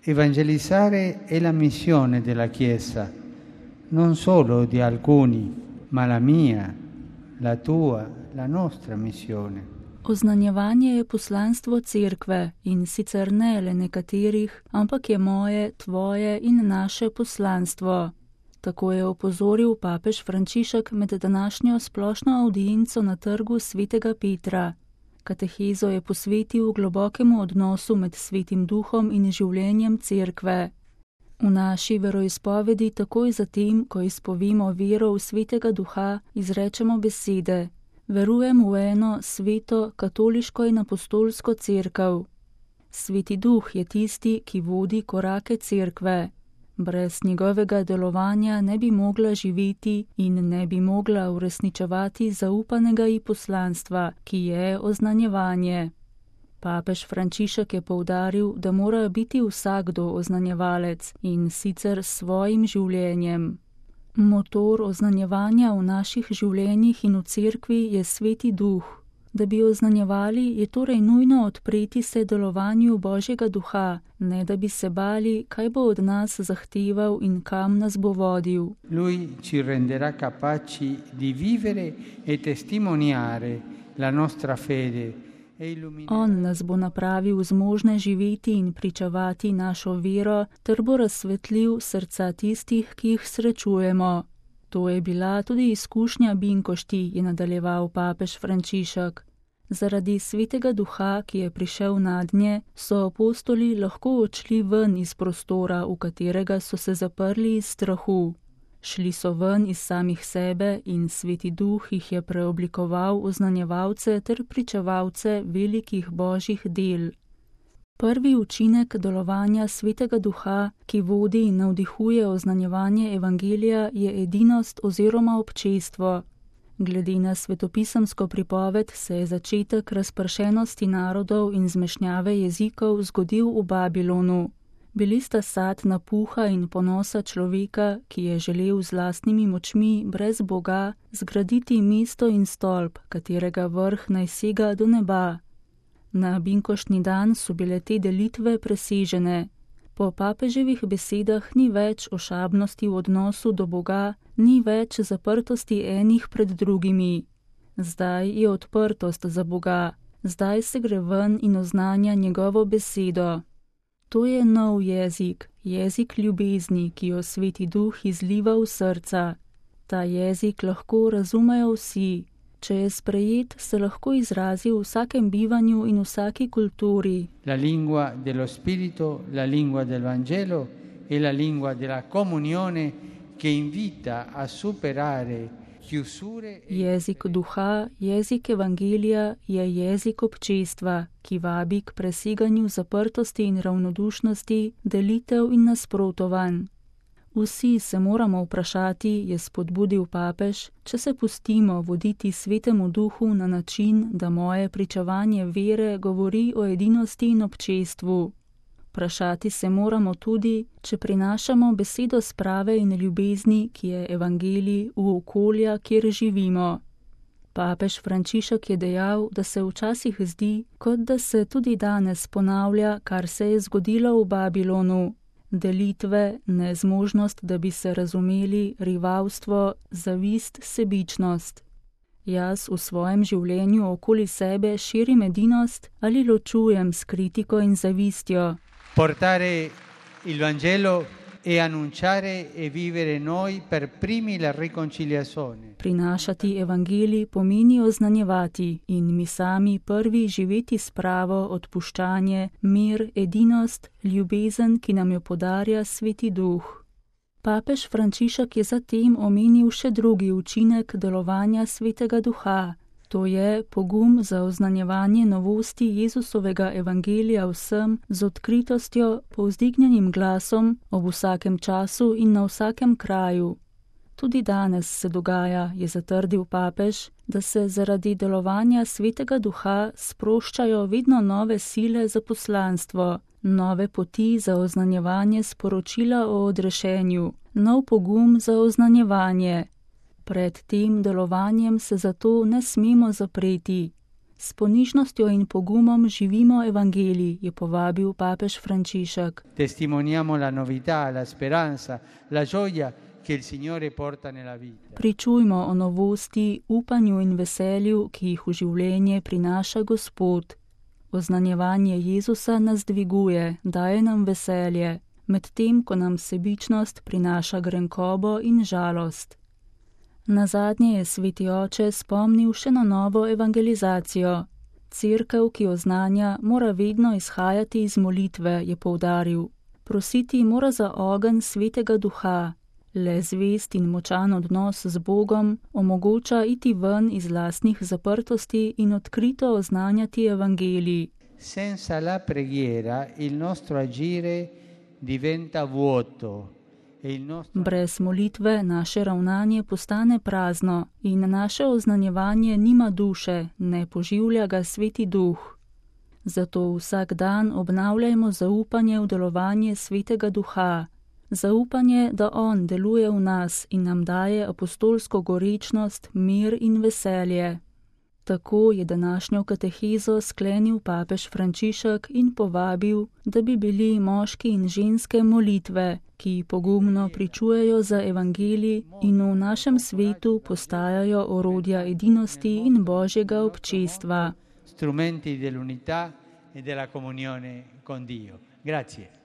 Evangelizzare è la missione della Chiesa, non solo di alcuni, ma la mia, la tua, la nostra missione. Oznanjevanje je poslanstvo cerkve in sicer ne le nekaterih, ampak je moje, tvoje in naše poslanstvo. Tako je opozoril papež Frančišek med današnjo splošno avdienco na trgu svetega Petra. Katehezo je posvetil globokemu odnosu med Svetim Duhom in življenjem cerkve. V naši veroizpovedi takoj zatem, ko izpovemo vero v Svetega Duha, izrečemo besede: verujem v eno sveto, katoliško in apostolsko cerkev. Sveti Duh je tisti, ki vodi korake cerkve. Brez njegovega delovanja ne bi mogla živeti in ne bi mogla uresničevati zaupanega ji poslanstva, ki je oznanjevanje. Papež Frančišek je poudaril, da mora biti vsakdo oznanjevalec in sicer s svojim življenjem. Motor oznanjevanja v naših življenjih in v cerkvi je Sveti Duh. Da bi oznanjevali, je torej nujno odpreti se delovanju Božjega Duha, ne da bi se bali, kaj bo od nas zahteval in kam nas bo vodil. Lui ci renderà capaci di vivere e testimoniare la nostra fede. On nas bo napravil zmožne živeti in pričevati našo vero, ter bo razsvetlil srca tistih, ki jih srečujemo. To je bila tudi izkušnja Binkošti, je nadaljeval papež Frančišek. Zaradi Svetega Duha, ki je prišel nadnje, so apostoli lahko odšli ven iz prostora, v katerega so se zaprli iz strahu. Šli so ven iz samih sebe in Sveti Duh jih je preoblikoval v oznanjevalce ter pričevalce velikih božjih del. Prvi učinek delovanja Svetega Duha, ki vodi in navdihuje oznanjevanje evangelija, je edinost oziroma občestvo. Glede na svetopisemsko pripoved se je začetek razpršenosti narodov in zmešnjave jezikov zgodil v Babilonu. Bili sta sad napuha in ponosa človeka, ki je želel z lastnimi močmi brez Boga zgraditi mesto in stolp, katerega vrh naj sega do neba. Na binkoštni dan so bile te delitve presežene. Po papeževih besedah ni več ošabnosti v odnosu do Boga, ni več zaprtosti enih pred drugimi. Zdaj je odprtost za Boga, zdaj se gre ven in oznanja njegovo besedo. To je nov jezik, jezik ljubezni, ki jo Sveti Duh izliva v srca. Ta jezik lahko razumejo vsi. Če je sprejet, se lahko izrazi v vsakem bivanju in vsaki kulturi. La lingua dello spirito, la lingua del Vangelo e la lingua della comunione che invita a superare chiusure. Jezik duha, jezik evangelija je jezik občestva, ki vabi k preseganju zaprtosti in ravnodušnosti, delitev in nasprotovanj. Vsi se moramo vprašati, je spodbudil papež, če se pustimo voditi Svetemu Duhu na način, da moje pričevanje vere govori o edinosti in občestvu. Vprašati se moramo tudi, če prinašamo besedo sprave in ljubezni, ki je evangelij, v okolja, kjer živimo. Papež Frančišek je dejal, da se včasih zdi, kot da se tudi danes ponavlja, kar se je zgodilo v Babilonu. Delitve, nezmožnost, da bi se razumeli, rivalstvo, zavist, sebičnost. Jaz v svojem življenju okoli sebe širim edinost ali ločujem s kritiko in zavistjo. Portare il Vangelo e annunciare e vivere noi per primi la riconciliazione. Prinašati evangelij pomeni oznanjevati in mi sami prvi živeti spravo, odpuščanje, mir, edinost, ljubezen, ki nam jo podarja Sveti Duh. Papež Frančišek je zatem omenil še drugi učinek delovanja Svetega Duha. To je pogum za oznanjevanje novosti Jezusovega evangelija vsem z odkritostjo, povzdignjenim glasom, ob vsakem času in na vsakem kraju. Tudi danes se dogaja, je zatrdil papež, da se zaradi delovanja Svetega Duha sproščajo vedno nove sile za poslanstvo, nove poti za oznanjevanje sporočila o odrešenju, nov pogum za oznanjevanje. Pred tem delovanjem se zato ne smemo zapreti. S ponižnostjo in pogumom živimo evangelij, je povabil papež Frančišek. Testimoniamo la novità, la speranza, la gioia che il Signore porta nella vita. Pričujmo o novosti, upanju in veselju, ki jih v življenje prinaša Gospod. Oznanjevanje Jezusa nas dviguje, daje nam veselje, medtem ko nam sebičnost prinaša grenkobo in žalost. Nazadnje je sveti oče spomnil še na novo evangelizacijo. Cerkev, ki oznanja, mora vedno izhajati iz molitve, je poudaril. Prositi mora za ogenj svetega duha. Le zvest in močan odnos z Bogom omogoča iti ven iz lastnih zaprtosti in odkrito oznanjati evangelij. Senza la preghiera il nostro agire diventa vuoto. Brez molitve naše ravnanje postane prazno in naše oznanjevanje nima duše, ne poživlja ga sveti duh. Zato vsak dan obnavljajmo zaupanje v delovanje svetega duha. Zaupanje, da on deluje v nas in nam daje apostolsko gorečnost, mir in veselje. Tako je današnjo katehezo sklenil papež Frančišek in povabil, da bi bili moški in ženske molitve, ki pogumno pričujejo za evangelij in v našem svetu postajajo orodja edinosti in Božjega občestva. Strumenti dell'unità e della comunione con Dio. Grazie.